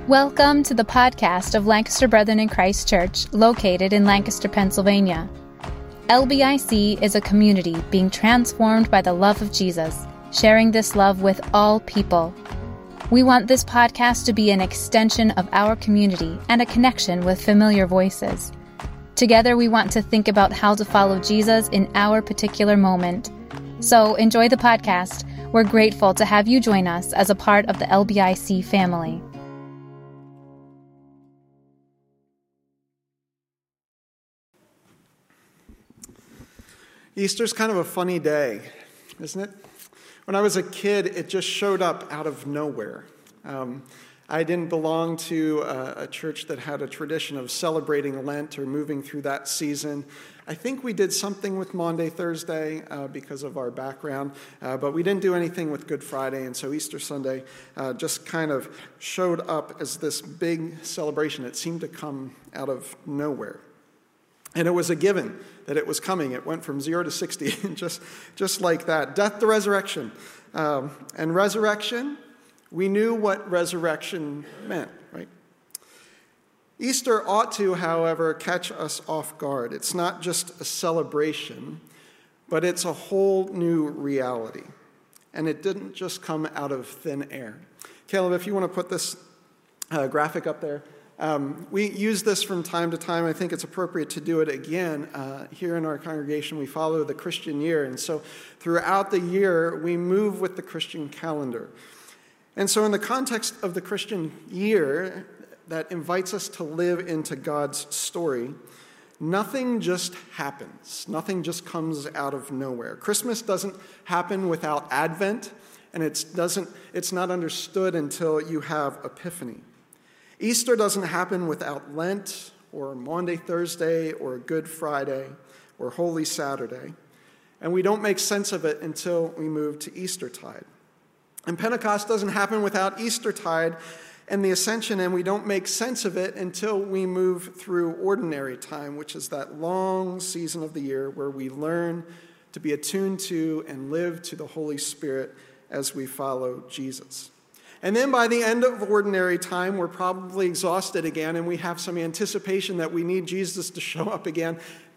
Welcome to the podcast of Lancaster Brethren in Christ Church, located in Lancaster, Pennsylvania. LBIC is a community being transformed by the love of Jesus, sharing this love with all people. We want this podcast to be an extension of our community and a connection with familiar voices. Together, we want to think about how to follow Jesus in our particular moment. So enjoy the podcast. We're grateful to have you join us as a part of the LBIC family. Easter's kind of a funny day, isn't it? When I was a kid, it just showed up out of nowhere. I didn't belong to a church that had a tradition of celebrating Lent or moving through that season. I think we did something with Maundy Thursday because of our background, but we didn't do anything with Good Friday, and so Easter Sunday just kind of showed up as this big celebration. It seemed to come out of nowhere. And it was a given that it was coming. It went from 0 to 60, just like that. Death to resurrection. And resurrection, we knew what resurrection meant, right? Easter ought to, however, catch us off guard. It's not just a celebration, but it's a whole new reality. And it didn't just come out of thin air. Caleb, if you want to put this graphic up there. We use this from time to time. I think it's appropriate to do it again. Here in our congregation, we follow the Christian year. And so throughout the year, we move with the Christian calendar. And so in the context of the Christian year that invites us to live into God's story, nothing just happens. Nothing just comes out of nowhere. Christmas doesn't happen without Advent, and it's not understood until you have Epiphany. Easter doesn't happen without Lent or Maundy Thursday or Good Friday or Holy Saturday. And we don't make sense of it until we move to Eastertide. And Pentecost doesn't happen without Eastertide and the Ascension, and we don't make sense of it until we move through ordinary time, which is that long season of the year where we learn to be attuned to and live to the Holy Spirit as we follow Jesus. And then by the end of ordinary time, we're probably exhausted again, and we have some anticipation that we need Jesus to show up again.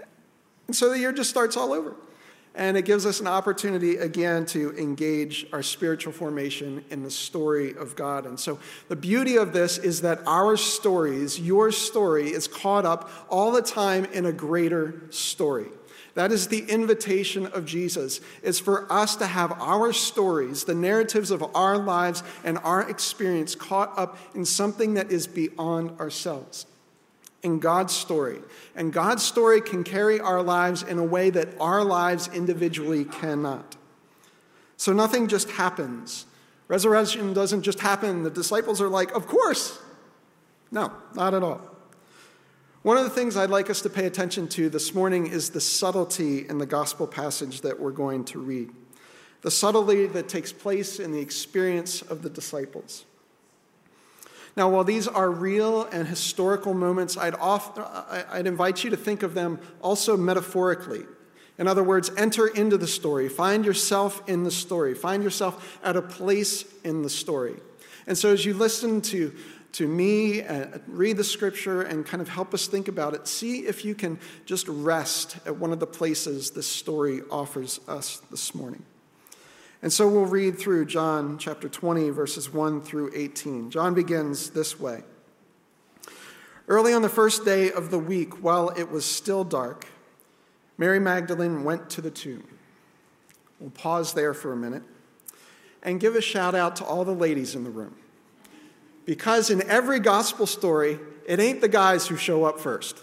And so the year just starts all over. And it gives us an opportunity again to engage our spiritual formation in the story of God. And so the beauty of this is that our stories, your story, is caught up all the time in a greater story. That is the invitation of Jesus, is for us to have our stories, the narratives of our lives and our experience caught up in something that is beyond ourselves, in God's story. And God's story can carry our lives in a way that our lives individually cannot. So nothing just happens. Resurrection doesn't just happen. The disciples are like, of course. No, not at all. One of the things I'd like us to pay attention to this morning is the subtlety in the gospel passage that we're going to read. The subtlety that takes place in the experience of the disciples. Now, while these are real and historical moments, I'd invite you to think of them also metaphorically. In other words, enter into the story. Find yourself in the story. Find yourself at a place in the story. And so as you listen to me, read the scripture and kind of help us think about it, see if you can just rest at one of the places this story offers us this morning. And so we'll read through John chapter 20, verses 1 through 18. John begins this way. Early on the first day of the week, while it was still dark, Mary Magdalene went to the tomb. We'll pause there for a minute and give a shout out to all the ladies in the room. Because in every gospel story, it ain't the guys who show up first.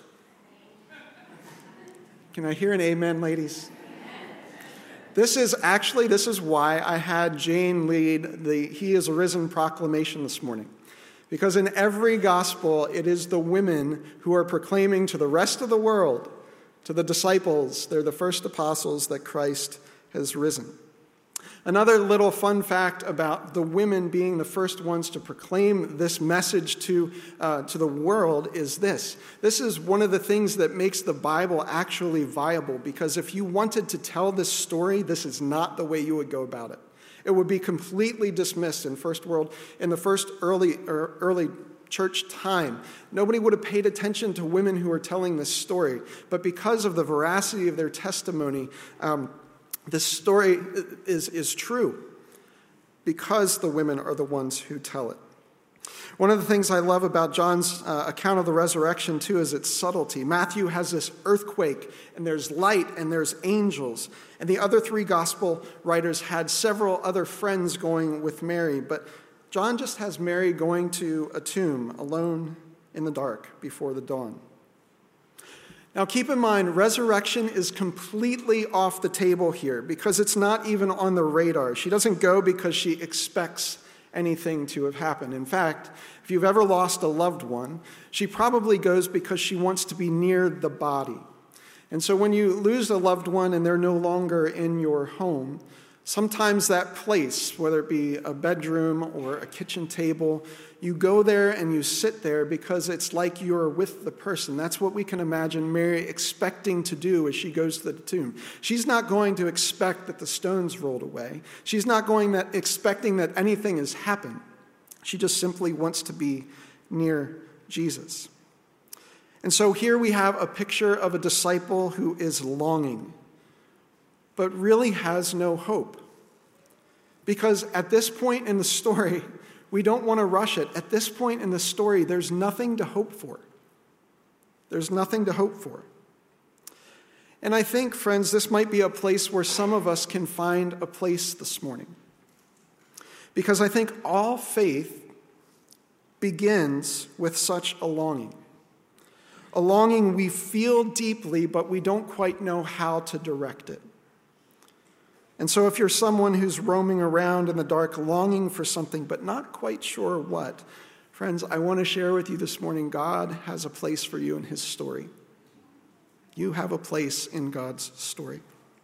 Can I hear an amen, ladies? This is why I had Jane lead the He is Risen proclamation this morning. Because in every gospel, it is the women who are proclaiming to the rest of the world, to the disciples, they're the first apostles, that Christ has risen. Another little fun fact about the women being the first ones to proclaim this message to the world is this. This is one of the things that makes the Bible actually viable, because if you wanted to tell this story, this is not the way you would go about it. It would be completely dismissed in the first early church time. Nobody would have paid attention to women who are telling this story. But because of the veracity of their testimony, this story is true because the women are the ones who tell it. One of the things I love about John's account of the resurrection, too, is its subtlety. Matthew has this earthquake, and there's light, and there's angels. And the other three gospel writers had several other friends going with Mary, but John just has Mary going to a tomb alone in the dark before the dawn. Now, keep in mind, resurrection is completely off the table here because it's not even on the radar. She doesn't go because she expects anything to have happened. In fact, if you've ever lost a loved one, she probably goes because she wants to be near the body. And so when you lose a loved one and they're no longer in your home, sometimes that place, whether it be a bedroom or a kitchen table, you go there and you sit there because it's like you're with the person. That's what we can imagine Mary expecting to do as she goes to the tomb. She's not going to expect that the stones rolled away. She's not expecting that anything has happened. She just simply wants to be near Jesus. And so here we have a picture of a disciple who is longing, but really has no hope. Because at this point in the story, we don't want to rush it. At this point in the story, there's nothing to hope for. There's nothing to hope for. And I think, friends, this might be a place where some of us can find a place this morning. Because I think all faith begins with such a longing. A longing we feel deeply, but we don't quite know how to direct it. And so if you're someone who's roaming around in the dark, longing for something, but not quite sure what, friends, I want to share with you this morning, God has a place for you in his story. You have a place in God's story.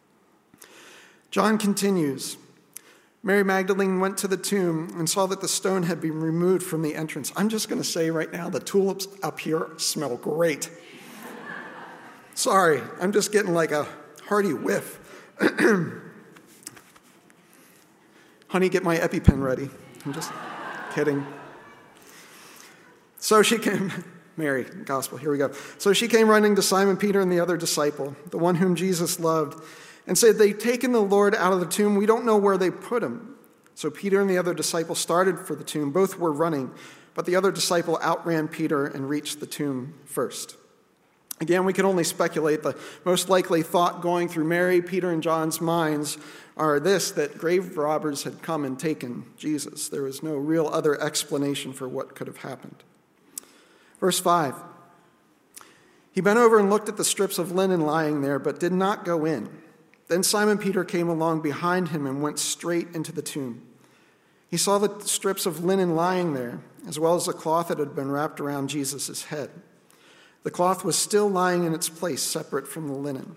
John continues, Mary Magdalene went to the tomb and saw that the stone had been removed from the entrance. I'm just going to say right now, the tulips up here smell great. Sorry, I'm just getting like a hearty whiff. Honey, get my EpiPen ready. I'm just kidding. So she came, Mary, gospel, here we go. So she came running to Simon Peter and the other disciple, the one whom Jesus loved, and said, "They've taken the Lord out of the tomb. We don't know where they put him." So Peter and the other disciple started for the tomb. Both were running, but the other disciple outran Peter and reached the tomb first. Again, we can only speculate. The most likely thought going through Mary, Peter, and John's minds are this, that grave robbers had come and taken Jesus. There was no real other explanation for what could have happened. Verse 5. He bent over and looked at the strips of linen lying there, but did not go in. Then Simon Peter came along behind him and went straight into the tomb. He saw the strips of linen lying there, as well as the cloth that had been wrapped around Jesus' head. The cloth was still lying in its place, separate from the linen.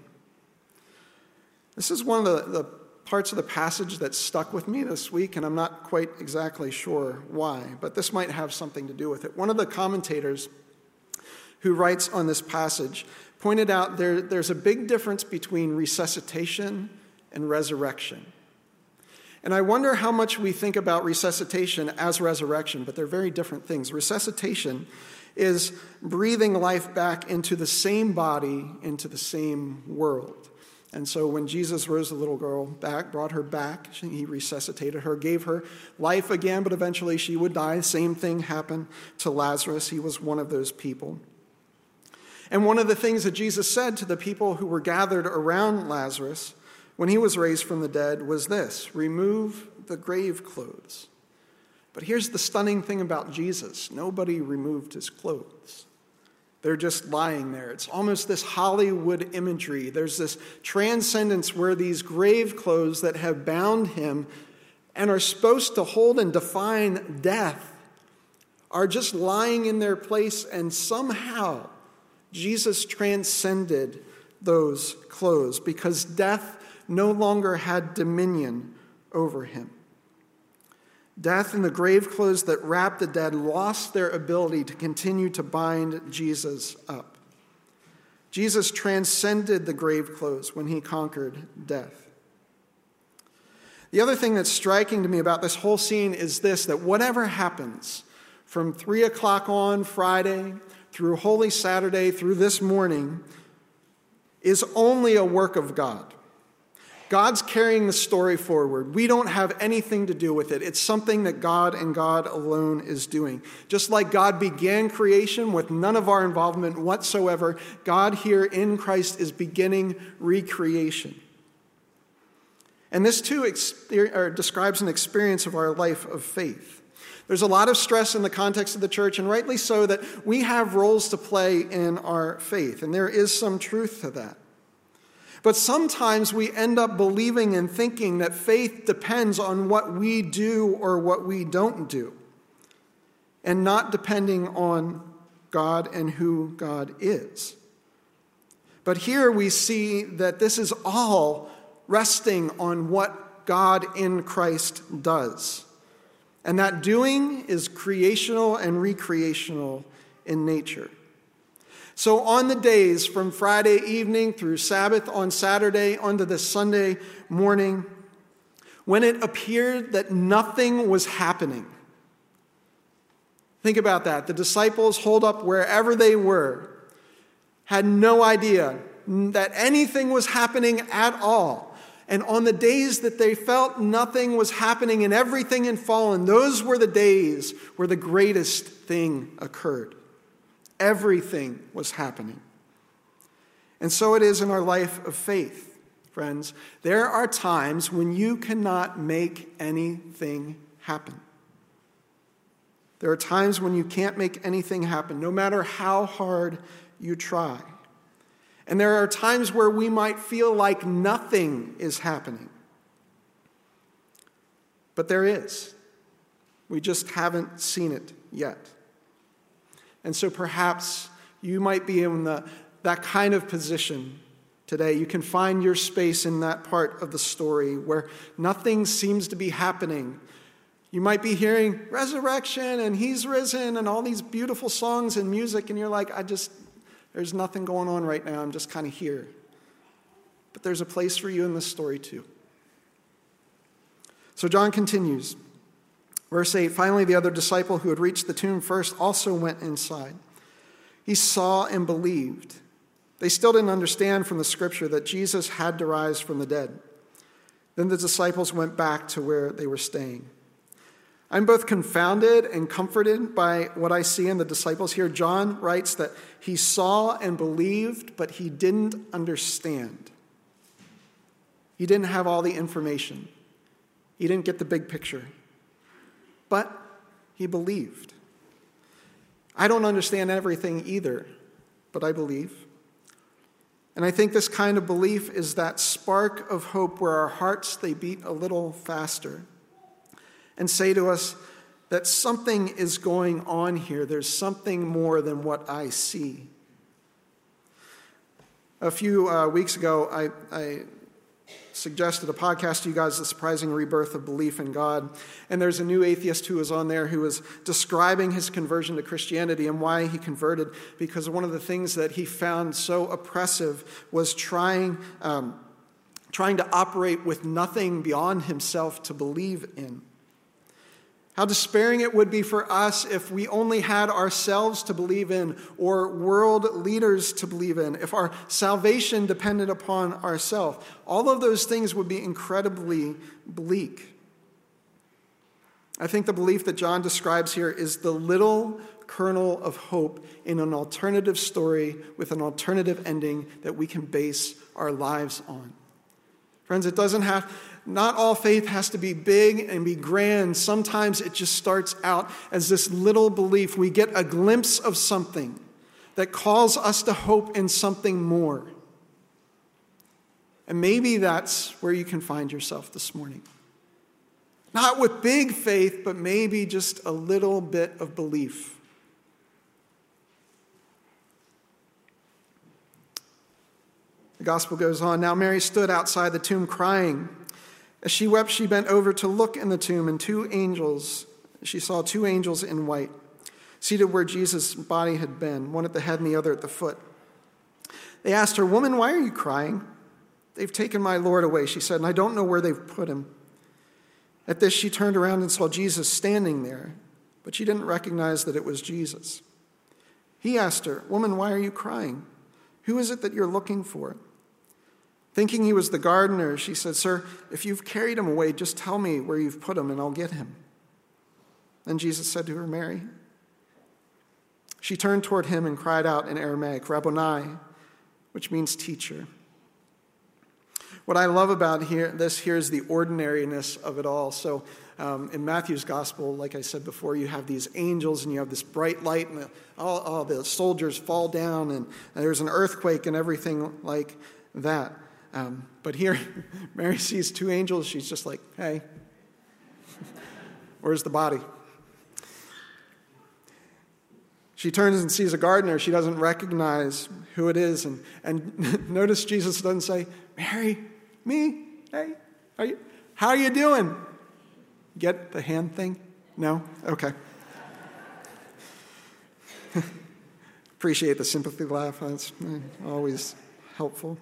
This is one of the parts of the passage that stuck with me this week, and I'm not quite exactly sure why, but this might have something to do with it. One of the commentators who writes on this passage pointed out there's a big difference between resuscitation and resurrection. And I wonder how much we think about resuscitation as resurrection, but they're very different things. Resuscitation is breathing life back into the same body, into the same world. And so when Jesus rose the little girl back, brought her back, he resuscitated her, gave her life again, but eventually she would die. The same thing happened to Lazarus. He was one of those people. And one of the things that Jesus said to the people who were gathered around Lazarus when he was raised from the dead was this: remove the grave clothes. But here's the stunning thing about Jesus. Nobody removed his clothes. They're just lying there. It's almost this Hollywood imagery. There's this transcendence where these grave clothes that have bound him and are supposed to hold and define death are just lying in their place, and somehow Jesus transcended those clothes because death no longer had dominion over him. Death and the grave clothes that wrapped the dead lost their ability to continue to bind Jesus up. Jesus transcended the grave clothes when he conquered death. The other thing that's striking to me about this whole scene is this, that whatever happens, from 3 o'clock on Friday through Holy Saturday through this morning is only a work of God. God's carrying the story forward. We don't have anything to do with it. It's something that God and God alone is doing. Just like God began creation with none of our involvement whatsoever, God here in Christ is beginning recreation. And this too describes an experience of our life of faith. There's a lot of stress in the context of the church, and rightly so, that we have roles to play in our faith, and there is some truth to that. But sometimes we end up believing and thinking that faith depends on what we do or what we don't do, and not depending on God and who God is. But here we see that this is all resting on what God in Christ does. And that doing is creational and recreational in nature. So on the days from Friday evening through Sabbath on Saturday onto the Sunday morning, when it appeared that nothing was happening, think about that. The disciples holed up wherever they were, had no idea that anything was happening at all. And on the days that they felt nothing was happening and everything had fallen, those were the days where the greatest thing occurred. Everything was happening. And so it is in our life of faith, friends. There are times when you cannot make anything happen. There are times when you can't make anything happen, no matter how hard you try. And there are times where we might feel like nothing is happening. But there is. We just haven't seen it yet. And so perhaps you might be in that kind of position today. You can find your space in that part of the story where nothing seems to be happening. You might be hearing resurrection and he's risen and all these beautiful songs and music, and you're like, there's nothing going on right now. I'm just kind of here. But there's a place for you in this story too. So John continues. Verse 8, finally the other disciple who had reached the tomb first also went inside. He saw and believed. They still didn't understand from the scripture that Jesus had to rise from the dead. Then the disciples went back to where they were staying. I'm both confounded and comforted by what I see in the disciples here. John writes that he saw and believed, but he didn't understand. He didn't have all the information. He didn't get the big picture. But he believed. I don't understand everything either, but I believe. And I think this kind of belief is that spark of hope where our hearts, they beat a little faster and say to us that something is going on here. There's something more than what I see. A few weeks ago, I suggested a podcast to you guys, The Surprising Rebirth of Belief in God. And there's a new atheist who was on there who was describing his conversion to Christianity and why he converted, because one of the things that he found so oppressive was trying to operate with nothing beyond himself to believe in. How despairing it would be for us if we only had ourselves to believe in or world leaders to believe in, if our salvation depended upon ourselves. All of those things would be incredibly bleak. I think the belief that John describes here is the little kernel of hope in an alternative story with an alternative ending that we can base our lives on. Friends, not all faith has to be big and be grand. Sometimes it just starts out as this little belief. We get a glimpse of something that calls us to hope in something more. And maybe that's where you can find yourself this morning. Not with big faith, but maybe just a little bit of belief. The gospel goes on. Now Mary stood outside the tomb crying. As she wept, she bent over to look in the tomb, and she saw two angels in white, seated where Jesus' body had been, one at the head and the other at the foot. They asked her, "Woman, why are you crying?" "They've taken my Lord away," she said, "and I don't know where they've put him." At this, she turned around and saw Jesus standing there, but she didn't recognize that it was Jesus. He asked her, "Woman, why are you crying? Who is it that you're looking for?" Thinking he was the gardener, she said, "Sir, if you've carried him away, just tell me where you've put him and I'll get him." Then Jesus said to her, "Mary." She turned toward him and cried out in Aramaic, "Rabboni," which means teacher. What I love about this here is the ordinariness of it all. So in Matthew's gospel, like I said before, you have these angels and you have this bright light and all the soldiers fall down and there's an earthquake and everything like that. But here, Mary sees two angels. She's just like, "Hey, where's the body?" She turns and sees a gardener. She doesn't recognize who it is. And notice Jesus doesn't say, "Mary, me, hey, how are you doing?" Get the hand thing? No? Okay. Appreciate the sympathy laugh. That's always helpful.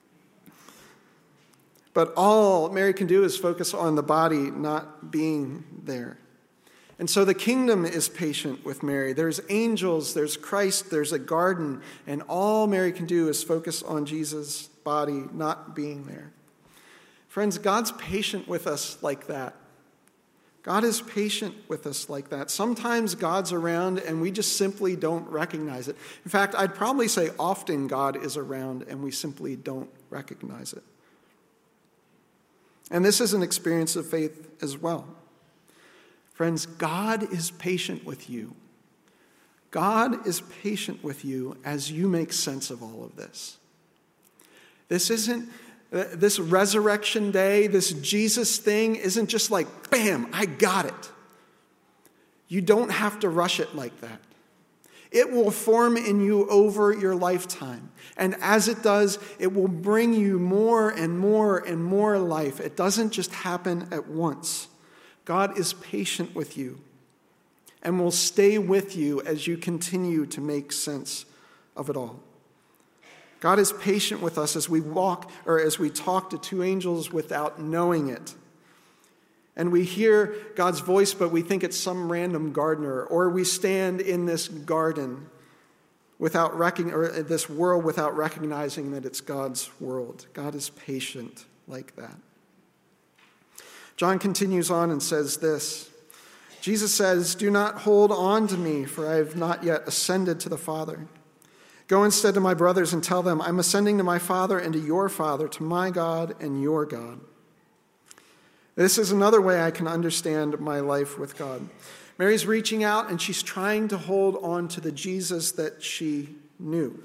But all Mary can do is focus on the body not being there. And so the kingdom is patient with Mary. There's angels, there's Christ, there's a garden, and all Mary can do is focus on Jesus' body not being there. Friends, God's patient with us like that. God is patient with us like that. Sometimes God's around and we just simply don't recognize it. In fact, I'd probably say often God is around and we simply don't recognize it. And this is an experience of faith as well. Friends, God is patient with you. God is patient with you as you make sense of all of this. This resurrection day, this Jesus thing isn't just like, bam, I got it. You don't have to rush it like that. It will form in you over your lifetime. And as it does, it will bring you more and more and more life. It doesn't just happen at once. God is patient with you and will stay with you as you continue to make sense of it all. God is patient with us as we talk to two angels without knowing it. And we hear God's voice, but we think it's some random gardener, or we stand in this garden this world without recognizing that it's God's world. God is patient like that. John continues on and says this. Jesus says, "Do not hold on to me, for I have not yet ascended to the Father. Go instead to my brothers and tell them, I'm ascending to my Father and to your Father, to my God and your God." This is another way I can understand my life with God. Mary's reaching out and she's trying to hold on to the Jesus that she knew.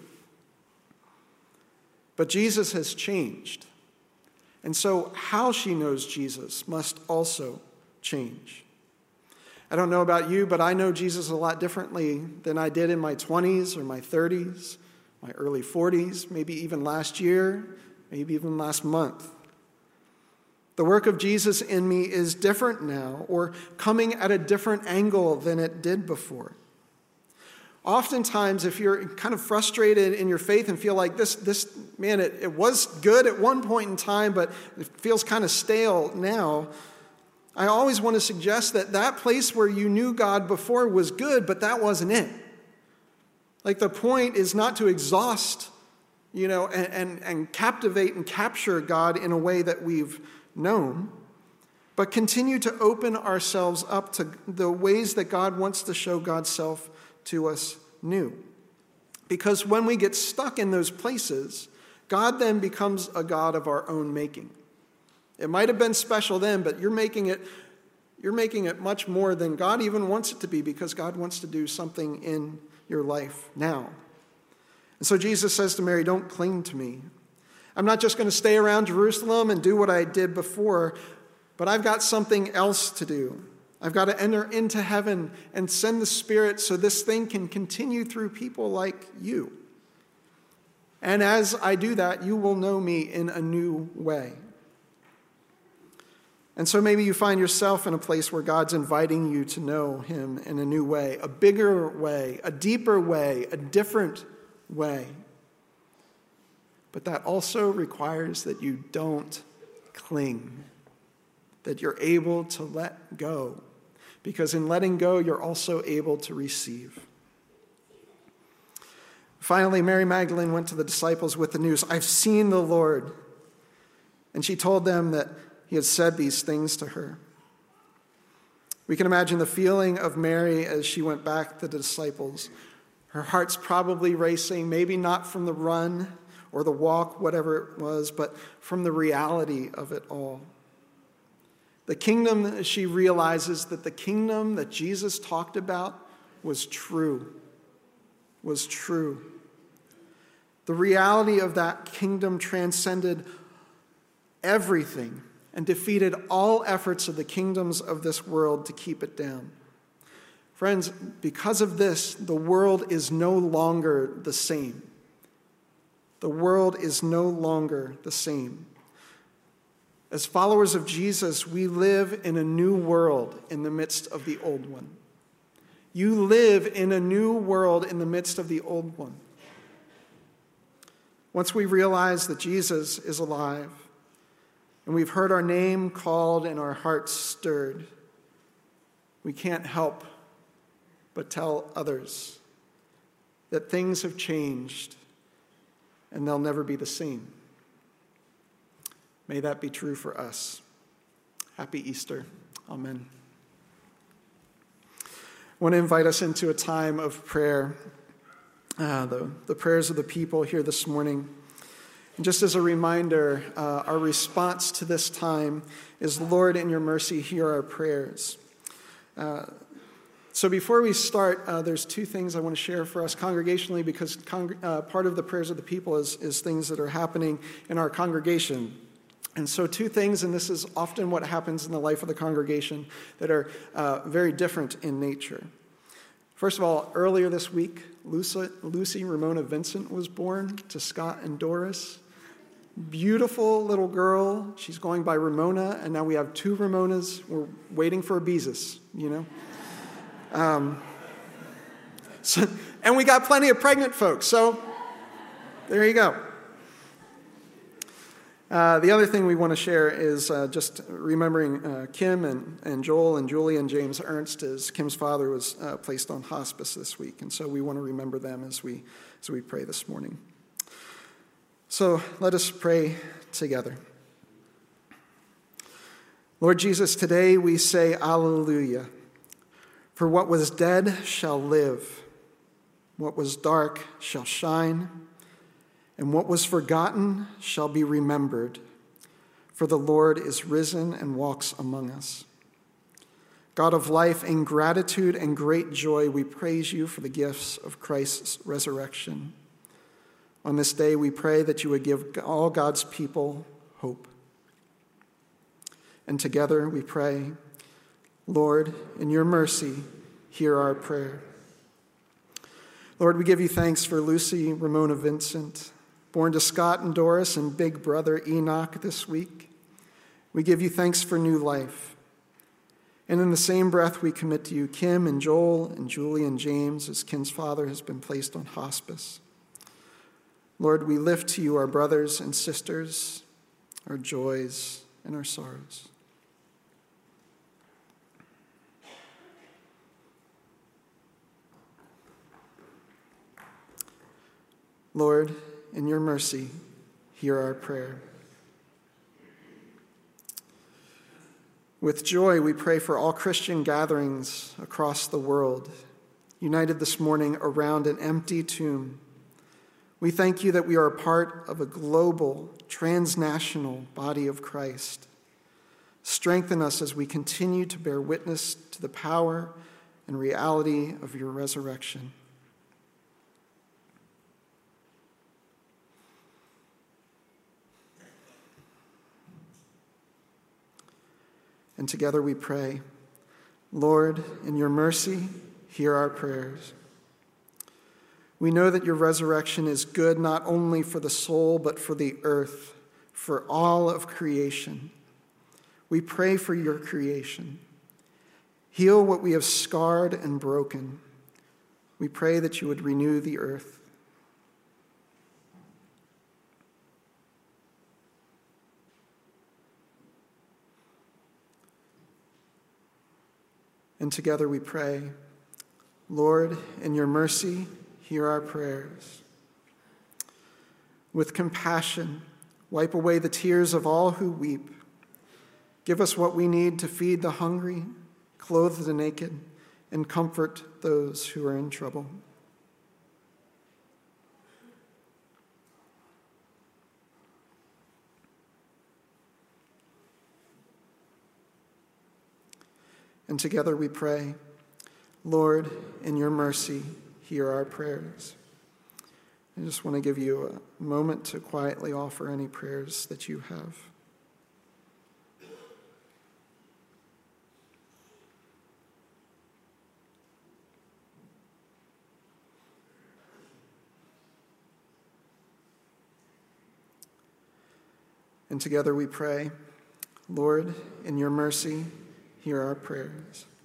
But Jesus has changed. And so how she knows Jesus must also change. I don't know about you, but I know Jesus a lot differently than I did in my 20s or my 30s, my early 40s, maybe even last year, maybe even last month. The work of Jesus in me is different now, or coming at a different angle than it did before. Oftentimes, if you're kind of frustrated in your faith and feel like it was good at one point in time, but it feels kind of stale now, I always want to suggest that place where you knew God before was good, but that wasn't it. Like the point is not to exhaust, and captivate and capture God in a way that we've known, but continue to open ourselves up to the ways that God wants to show God's self to us new. Because when we get stuck in those places, God then becomes a God of our own making. It might have been special then, but you're making it much more than God even wants it to be, because God wants to do something in your life now. And so Jesus says to Mary, don't cling to me. I'm not just going to stay around Jerusalem and do what I did before, but I've got something else to do. I've got to enter into heaven and send the Spirit so this thing can continue through people like you. And as I do that, you will know me in a new way. And so maybe you find yourself in a place where God's inviting you to know him in a new way, a bigger way, a deeper way, a different way. But that also requires that you don't cling, that you're able to let go. because in letting go, you're also able to receive. Finally, Mary Magdalene went to the disciples with the news, "I've seen the Lord." And she told them that he had said these things to her. We can imagine the feeling of Mary as she went back to the disciples. Her heart's probably racing, maybe not from the run or the walk, whatever it was, but from the reality of it all. The kingdom, she realizes that the kingdom that Jesus talked about was true. The reality of that kingdom transcended everything and defeated all efforts of the kingdoms of this world to keep it down. Friends, because of this, the world is no longer the same. The world is no longer the same. As followers of Jesus, we live in a new world in the midst of the old one. You live in a new world in the midst of the old one. Once we realize that Jesus is alive, and we've heard our name called and our hearts stirred, we can't help but tell others that things have changed and they'll never be the same. May that be true for us. Happy Easter. Amen. I want to invite us into a time of prayer, the prayers of the people here this morning. And just as a reminder, our response to this time is, Lord, in your mercy, hear our prayers. So before we start, there's two things I want to share for us congregationally, because part of the prayers of the people is things that are happening in our congregation. And so two things, and this is often what happens in the life of the congregation, that are very different in nature. First of all, earlier this week, Lucy Ramona Vincent was born to Scott and Doris. Beautiful little girl. She's going by Ramona, and now we have two Ramonas. We're waiting for a Beezus, and we got plenty of pregnant folks, so there you go. The other thing we want to share is just remembering Kim and Joel and Julie and James Ernst, as Kim's father was placed on hospice this week, and so we want to remember them as we pray this morning. So let us pray together. Lord Jesus, today we say Alleluia. For what was dead shall live, what was dark shall shine, and what was forgotten shall be remembered. For the Lord is risen and walks among us. God of life, in gratitude and great joy, we praise you for the gifts of Christ's resurrection. On this day, we pray that you would give all God's people hope. And together we pray, Lord, in your mercy, hear our prayer. Lord, we give you thanks for Lucy Ramona Vincent, born to Scott and Doris and big brother Enoch this week. We give you thanks for new life. And in the same breath, we commit to you Kim and Joel and Julie and James, as Kim's father has been placed on hospice. Lord, we lift to you our brothers and sisters, our joys and our sorrows. Lord, in your mercy, hear our prayer. With joy, we pray for all Christian gatherings across the world, united this morning around an empty tomb. We thank you that we are a part of a global, transnational body of Christ. Strengthen us as we continue to bear witness to the power and reality of your resurrection. And together we pray, Lord, in your mercy, hear our prayers. We know that your resurrection is good not only for the soul, but for the earth, for all of creation. We pray for your creation. Heal what we have scarred and broken. We pray that you would renew the earth. And together we pray, Lord, in your mercy, hear our prayers. With compassion, wipe away the tears of all who weep. Give us what we need to feed the hungry, clothe the naked, and comfort those who are in trouble. And together we pray, Lord, in your mercy, hear our prayers. I just want to give you a moment to quietly offer any prayers that you have. And together we pray, Lord, in your mercy, hear our prayers.